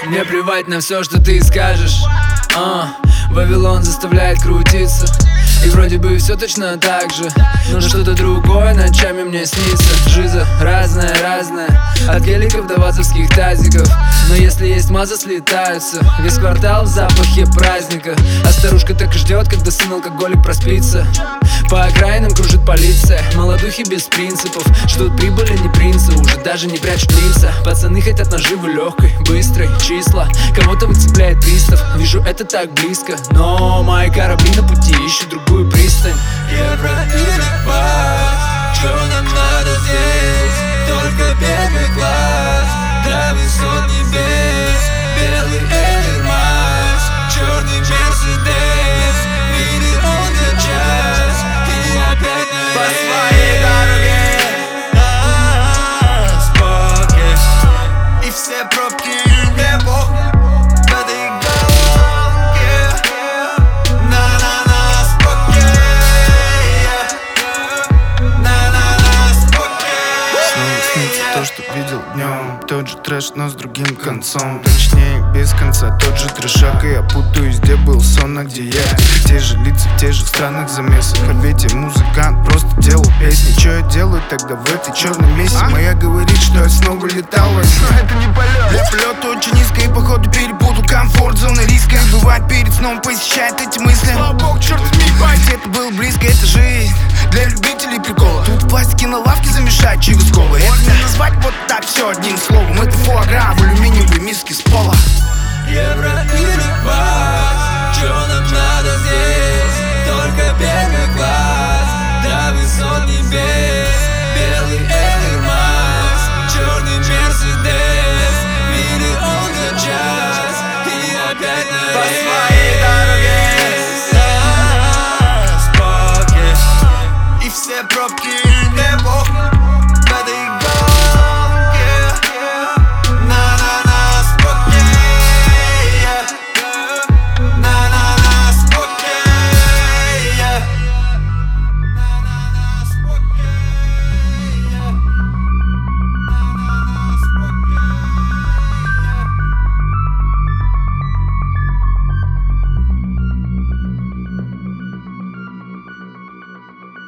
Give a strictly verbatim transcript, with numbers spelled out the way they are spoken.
Мне плевать на все, что ты скажешь. а, Вавилон заставляет крутиться, и вроде бы все точно так же, но что-то другое ночами мне снится. Жиза разная, разная, от геликов до вазовских тазиков. Но если есть маза, слетаются весь квартал в запахе праздника. А старушка так и ждет, когда сын алкоголик проспится. По окраинам кружит полиция, молодухи без принципов ждут прибыли, не принца, уже даже не прячут лица. Пацаны хотят наживы легкой, быстрой, числа. Кого-то выцепляет пристав, вижу это так близко, но мои корабли на пути ищут другую пристань. Евро или бакс, что нам надо здесь? Только первый класс, до высот небес. Белый Air Max, черный Мерседес. Миллион за час, и опять на по своей дороге. Споки, и все пробки мне похуй. То, что видел днем, тот же трэш, но с другим концом. Точнее, без конца, тот же трешак. И я путаюсь, где был сон, а где я. Те же лица, в тех же странных замесах. А ведь я музыкант, просто делаю песни. Че я делаю тогда в этой черной мессе? Моя говорит, что я снова летал во сне. Это не полет. Я полет очень низко и походу перепутал комфорт зоны риска. И бывает перед сном посещает эти мысли. Слава богу, черт возьми, это было близко, это жизнь для любителей прикола. Тут пластики на лавке замешать, чего с колы. Это не назвать вот так все одним словом. Это фуагра,